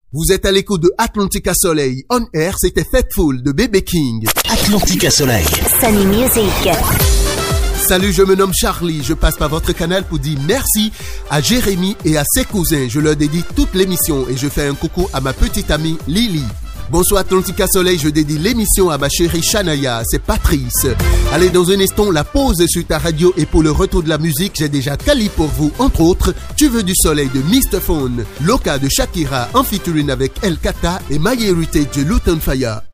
Vous êtes à l'écoute de Atlantica Soleil. On Air, c'était Faithful de Bébé King. Atlantica Soleil. Sunny Music. Salut, je me nomme Charlie. Je passe par votre canal pour dire merci à Jérémy et à ses cousins. Je leur dédie toute l'émission et je fais un coucou à ma petite amie Lily. Bonsoir Atlantica Soleil, je dédie l'émission à ma chérie Shania, c'est Patrice. Allez, dans un instant, la pause sur ta radio et pour le retour de la musique, j'ai déjà quali pour vous, entre autres, Tu veux du soleil de Mr. Phone, Loca de Shakira en featuring avec El Kata et My Heritage de Luton Fire.